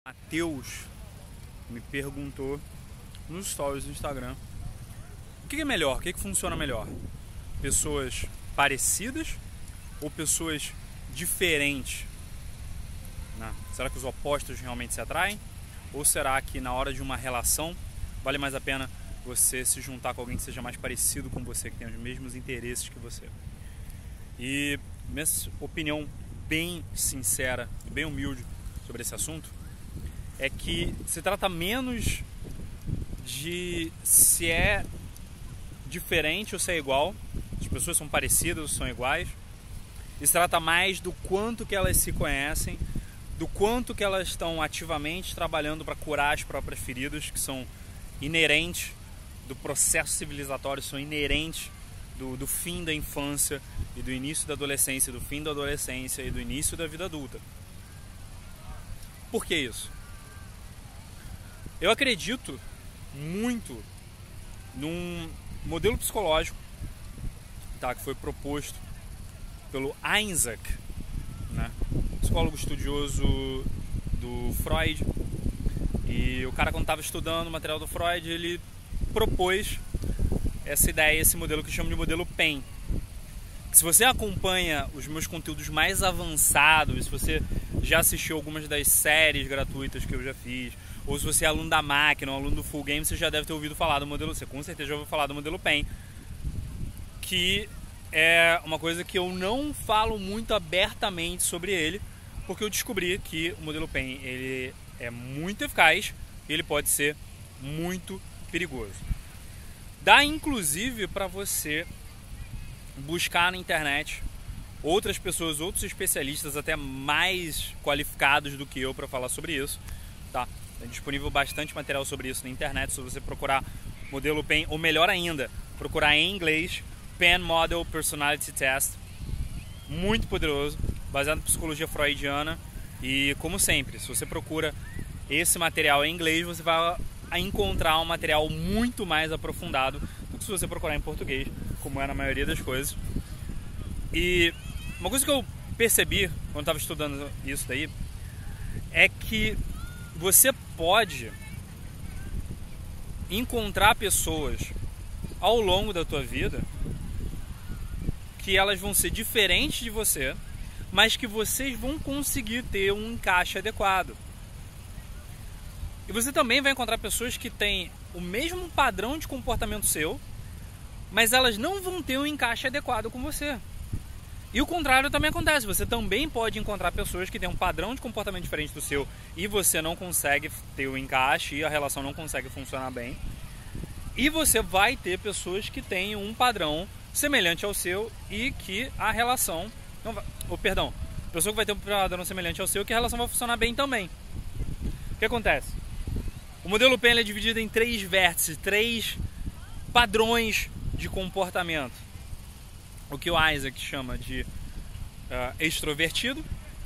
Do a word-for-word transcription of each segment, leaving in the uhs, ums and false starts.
Matheus me perguntou nos stories do Instagram o que é melhor, o que, é que funciona melhor? Pessoas parecidas ou pessoas diferentes? Né? Será que os opostos realmente se atraem? Ou será que na hora de uma relação vale mais a pena você se juntar com alguém que seja mais parecido com você, que tenha os mesmos interesses que você? E minha opinião bem sincera e bem humilde sobre esse assunto é que se trata menos de se é diferente ou se é igual, as pessoas são parecidas ou são iguais, e se trata mais do quanto que elas se conhecem, do quanto que elas estão ativamente trabalhando para curar as próprias feridas, que são inerentes do processo civilizatório, são inerentes do, do fim da infância e do início da adolescência, do fim da adolescência e do início da vida adulta. Por que isso? Eu acredito muito num modelo psicológico, tá, que foi proposto pelo Eysenck, né, psicólogo estudioso do Freud. E o cara, quando estava estudando o material do Freud, ele propôs essa ideia, esse modelo que chama de modelo P E N. Que se você acompanha os meus conteúdos mais avançados, se você já assistiu algumas das séries gratuitas que eu já fiz, ou se você é aluno da máquina, ou aluno do Full Game, você já deve ter ouvido falar do modelo, você com certeza já ouviu falar do modelo P E N, que é uma coisa que eu não falo muito abertamente sobre ele, porque eu descobri que o modelo P E N ele é muito eficaz e ele pode ser muito perigoso. Dá inclusive para você buscar na internet outras pessoas, outros especialistas até mais qualificados do que eu para falar sobre isso, tá? É disponível bastante material sobre isso na internet. Se você procurar modelo P E N, ou melhor ainda, procurar em inglês P E N Model Personality Test, muito poderoso, baseado em psicologia freudiana. E como sempre, se você procura esse material em inglês, você vai encontrar um material muito mais aprofundado do que se você procurar em português, como é na maioria das coisas. E uma coisa que eu percebi quando estava estudando isso daí é que você pode encontrar pessoas ao longo da tua vida que elas vão ser diferentes de você, mas que vocês vão conseguir ter um encaixe adequado. E você também vai encontrar pessoas que têm o mesmo padrão de comportamento seu, mas elas não vão ter um encaixe adequado com você. E o contrário também acontece. Você também pode encontrar pessoas que têm um padrão de comportamento diferente do seu e você não consegue ter o encaixe e a relação não consegue funcionar bem. E você vai ter pessoas que têm um padrão semelhante ao seu e que a relação... Não vai, ou, perdão, pessoa que vai ter um padrão semelhante ao seu e que a relação vai funcionar bem também. O que acontece? O modelo P E N é dividido em três vértices, três padrões de comportamento. O que o Eysenck chama de uh, extrovertido,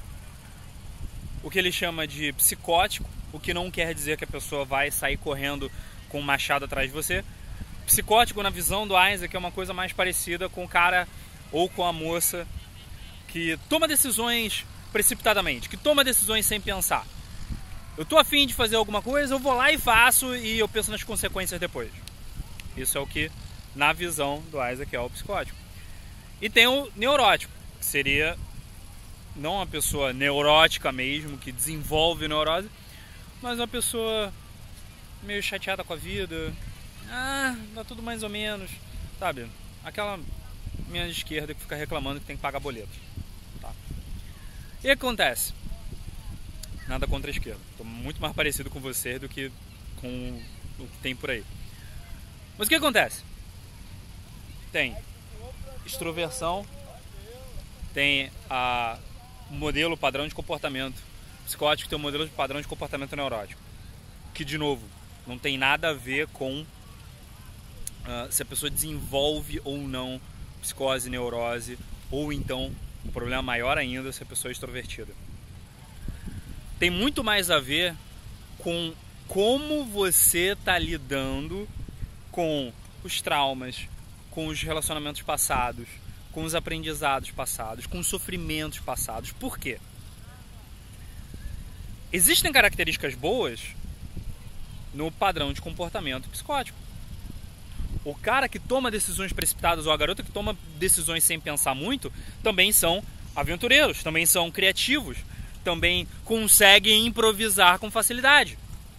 o que ele chama de psicótico, o que não quer dizer que a pessoa vai sair correndo com um machado atrás de você. Psicótico, na visão do Eysenck, é uma coisa mais parecida com o cara ou com a moça que toma decisões precipitadamente, que toma decisões sem pensar. Eu tô afim de fazer alguma coisa, eu vou lá e faço e eu penso nas consequências depois. Isso é o que, na visão do Eysenck, é o psicótico. E tem o neurótico, que seria não uma pessoa neurótica mesmo, que desenvolve neurose, mas uma pessoa meio chateada com a vida. Ah, dá tudo mais ou menos, sabe? Aquela minha esquerda que fica reclamando que tem que pagar boleto. Tá? E o que acontece? Nada contra a esquerda. Estou muito mais parecido com você do que com o que tem por aí. Mas o que acontece? Tem extroversão, tem a modelo padrão de comportamento psicótico, tem o modelo de padrão de comportamento neurótico, que de novo não tem nada a ver com uh, se a pessoa desenvolve ou não psicose, neurose, ou então um problema maior ainda se a pessoa é extrovertida. Tem muito mais a ver com como você está lidando com os traumas, com os relacionamentos passados, com os aprendizados passados, com os sofrimentos passados. Por quê? existem características boas no padrão de comportamento psicótico. O cara que toma decisões precipitadas ou a garota que toma decisões sem pensar muito também são aventureiros, também são criativos, também conseguem improvisar com facilidade.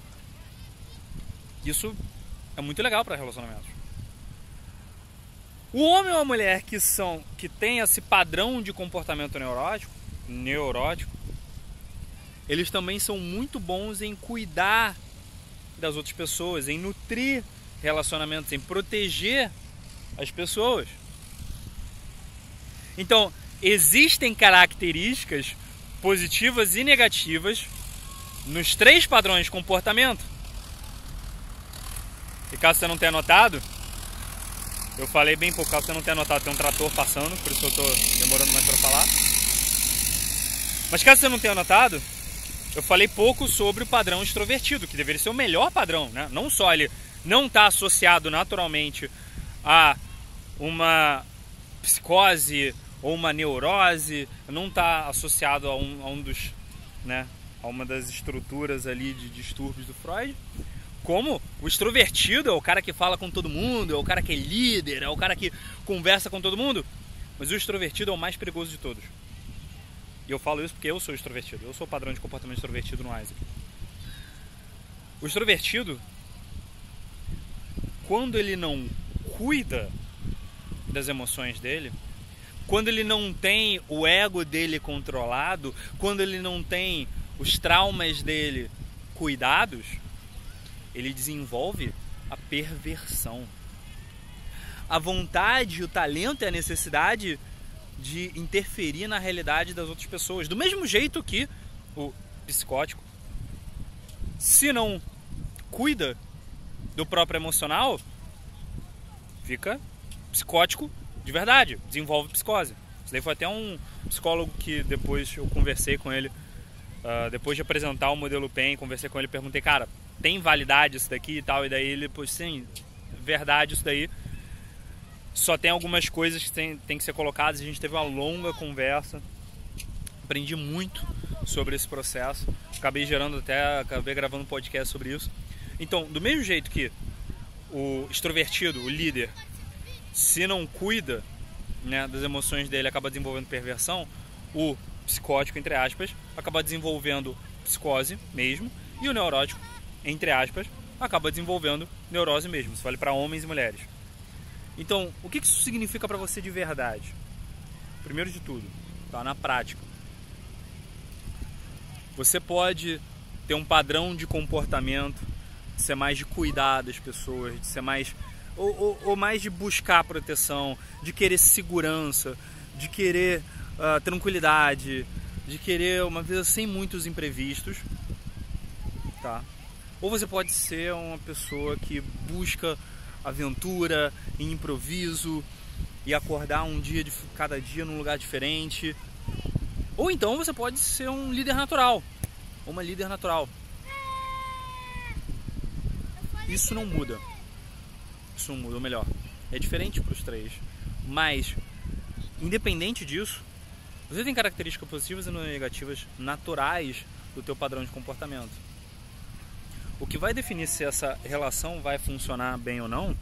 Isso é muito legal para relacionamentos. O homem ou a mulher que são que tem esse padrão de comportamento neurótico, neurótico, eles também são muito bons em cuidar das outras pessoas, em nutrir relacionamentos, em proteger as pessoas. Então, existem características positivas e negativas nos três padrões de comportamento. E caso você não tenha notado, eu falei bem pouco, caso você não tenha notado, tem um trator passando, por isso eu estou demorando mais para falar. Mas caso você não tenha notado, eu falei pouco sobre o padrão extrovertido, que deveria ser o melhor padrão, né? Não só ele não está associado naturalmente a uma psicose ou uma neurose, não está associado a um, a um dos, né, a uma das estruturas ali de distúrbios do Freud, como o extrovertido é o cara que fala com todo mundo, é o cara que é líder, é o cara que conversa com todo mundo, mas o extrovertido é o mais perigoso de todos. E eu falo isso porque eu sou extrovertido, eu sou o padrão de comportamento extrovertido no Isaac. O extrovertido, quando ele não cuida das emoções dele, quando ele não tem o ego dele controlado, quando ele não tem os traumas dele cuidados, ele desenvolve a perversão. A vontade, o talento e a necessidade de interferir na realidade das outras pessoas. Do mesmo jeito que o psicótico, se não cuida do próprio emocional, fica psicótico de verdade, desenvolve psicose. Isso daí foi até um psicólogo que depois eu conversei com ele, uh, depois de apresentar o modelo P E N, conversei com ele e perguntei, cara, tem validade isso daqui e tal? E daí ele, pois sim, verdade isso daí. Só tem algumas coisas que tem, tem que ser colocadas. A gente teve uma longa conversa, aprendi muito sobre esse processo, acabei gerando até, acabei gravando um podcast sobre isso. Então, do mesmo jeito que o extrovertido, o líder, se não cuida, né, das emoções dele, acaba desenvolvendo perversão, o psicótico, entre aspas, acaba desenvolvendo psicose mesmo, e o neurótico, entre aspas, acaba desenvolvendo neurose mesmo. Isso vale para homens e mulheres. Então, o que isso significa para você de verdade? Primeiro de tudo, tá, na prática, você pode ter um padrão de comportamento, de ser mais de cuidar das pessoas, de ser mais ou, ou, ou mais de buscar proteção, de querer segurança, de querer uh, tranquilidade, de querer uma vida sem muitos imprevistos, tá? Ou você pode ser uma pessoa que busca aventura e improviso e acordar um dia de cada dia num lugar diferente. Ou então você pode ser um líder natural, ou uma líder natural. Isso não muda. Isso não muda, ou melhor, é diferente para os três. Mas, independente disso, você tem características positivas e negativas naturais do teu padrão de comportamento. O que vai definir se essa relação vai funcionar bem ou não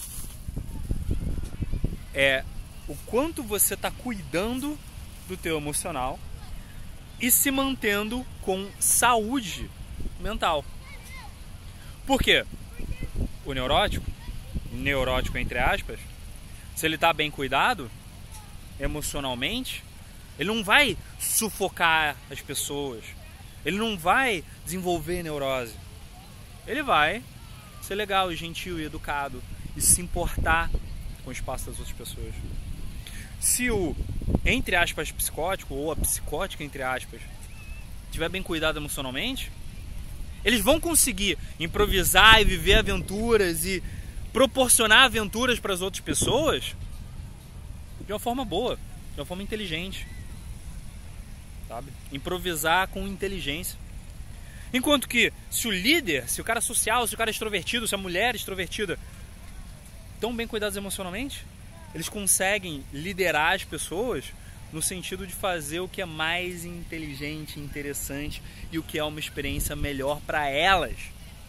é o quanto você está cuidando do teu emocional e se mantendo com saúde mental. Por quê? O neurótico, neurótico entre aspas, se ele está bem cuidado emocionalmente, ele não vai sufocar as pessoas, ele não vai desenvolver neurose. Ele vai ser legal, gentil e educado e se importar com o espaço das outras pessoas. Se o, entre aspas, psicótico ou a psicótica, entre aspas, estiver bem cuidado emocionalmente, eles vão conseguir improvisar e viver aventuras e proporcionar aventuras para as outras pessoas de uma forma boa, de uma forma inteligente, sabe? Improvisar com inteligência. Enquanto que se o líder, se o cara social, se o cara extrovertido, se a mulher extrovertida estão bem cuidados emocionalmente, eles conseguem liderar as pessoas no sentido de fazer o que é mais inteligente, interessante e o que é uma experiência melhor para elas.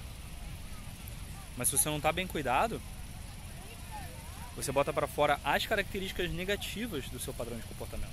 Mas se você não está bem cuidado, você bota para fora as características negativas do seu padrão de comportamento.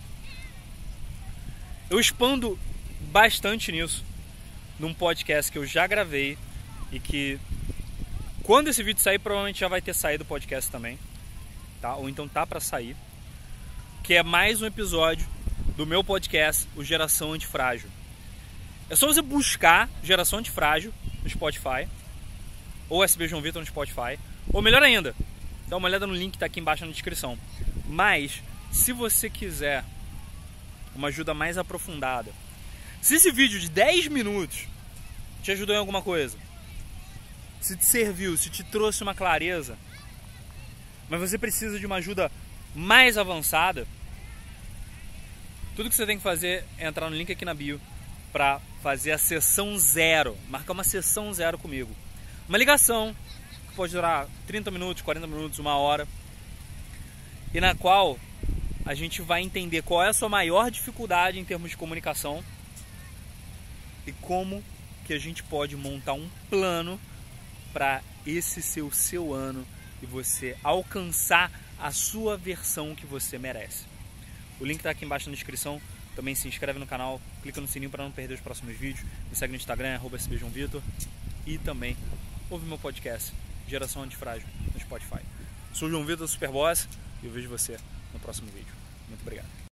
Eu expando bastante nisso num podcast que eu já gravei e que, quando esse vídeo sair, provavelmente já vai ter saído o podcast também, tá? Ou então tá para sair, que é mais um episódio do meu podcast, o Geração Antifrágil. É só você buscar Geração Antifrágil no Spotify, ou S B João Vitor no Spotify, ou melhor ainda, dá uma olhada no link que tá aqui embaixo na descrição. Mas, se você quiser uma ajuda mais aprofundada, se esse vídeo de dez minutos te ajudou em alguma coisa, se te serviu, se te trouxe uma clareza, mas você precisa de uma ajuda mais avançada, tudo que você tem que fazer é entrar no link aqui na bio para fazer a sessão zero, marcar uma sessão zero comigo. Uma ligação que pode durar trinta minutos, quarenta minutos, uma hora, e na qual a gente vai entender qual é a sua maior dificuldade em termos de comunicação e como que a gente pode montar um plano para esse ser o seu ano e você alcançar a sua versão que você merece. O link está aqui embaixo na descrição. Também se inscreve no canal, clica no sininho para não perder os próximos vídeos. Me segue no Instagram, arroba S B João Vitor. E também ouve meu podcast, Geração Antifrágil, no Spotify. Sou o João Vitor, Superboss, e eu vejo você no próximo vídeo. Muito obrigado.